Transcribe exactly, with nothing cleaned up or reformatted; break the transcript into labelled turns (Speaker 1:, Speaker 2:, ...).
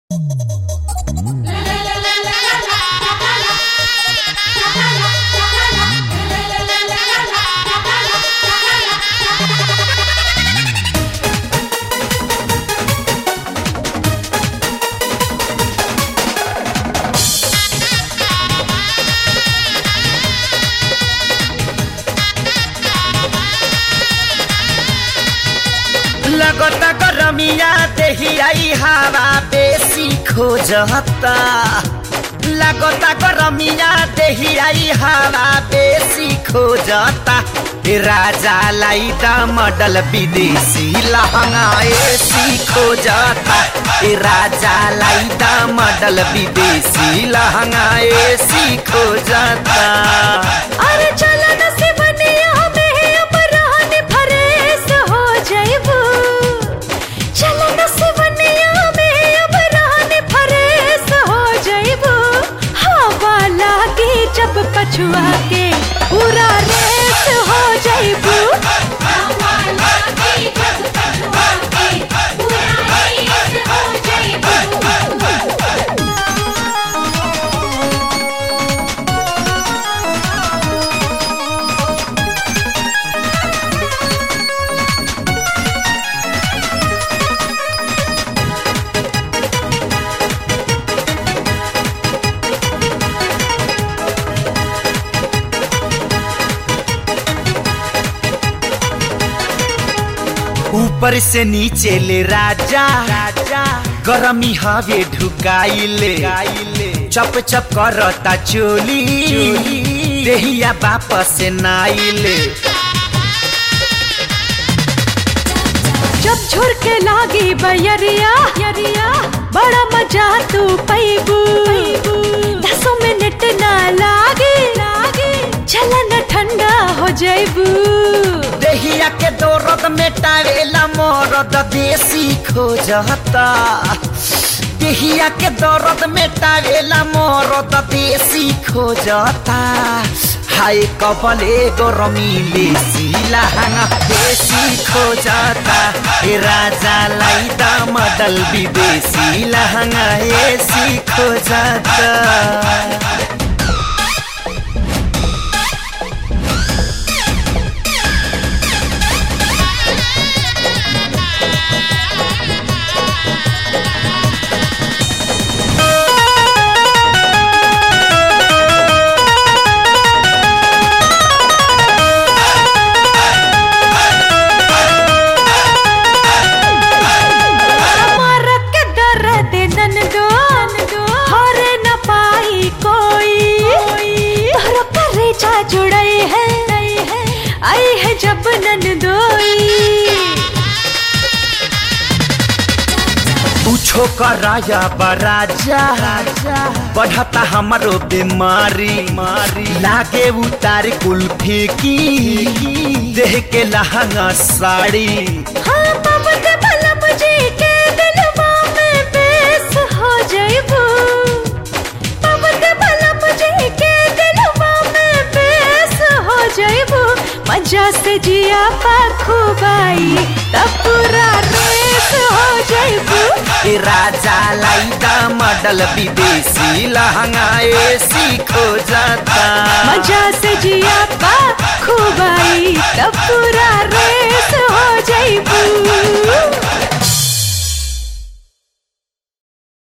Speaker 1: लगता गरमिया देहियाई हवा बेसी खोजता। लगता गरमिया देहियाई हवा बेसी खोजता। राजा लाई दा मॉडल विदेशी लहंगा एसी खोजता। राजा लाई दा मॉडल विदेशी लहंगा एसी खोजता।
Speaker 2: अरे चला न से बनिया में अब रहने फरेस हो जाइबू। चला न से बनिया में अब रहने फरेस हो जाइबू। हवा लागे जब पछुआ के पूरा रेस हो जाइबू। हवा लागे जब पछुआ के पूरा रेस हो जाइबू।
Speaker 1: ऊपर से नीचे ले राजा राजा गरमी हवे ढुकाइले चप चप करता चोली देहिया वापस नाइले।
Speaker 2: जब झुरके लागी बयरिया यरिया बड़ा मजा तू पैबू। दसों मिनट ना लागे लागे चला न ठंडा हो जाइबू।
Speaker 1: देहिया के दौरद मेटावेला मोरद देसी खोजता। देहिया के दौरद मेटावेला मोरद देसी खोजता। हाय कबले गरमीले लहंगा देसी खोजता। राजा लाई दा मॉडल विदेशी लहंगा एसी खोजता। जुड़ई है आई है जब नंदोई। पूछो कराया बराजा बढ़ता हमारो बीमारी मारी लागे उतार कुल्फी की देह के लहंगा साड़ी।
Speaker 2: हाँ बाबा भला मुझे के दिलवा में बेस हो जाइबू। बाबा भला मुझे के दिलवा में बेस हो जाइबू। मजा से जिया पाखुबाई तब पूरा रेस हो जाइबू।
Speaker 1: राजा लाई दा मॉडल विदेशी लहंगा एसी खोजता।
Speaker 2: मजा से जिया पाखुबाई तब पूरा रेस हो जाइबू।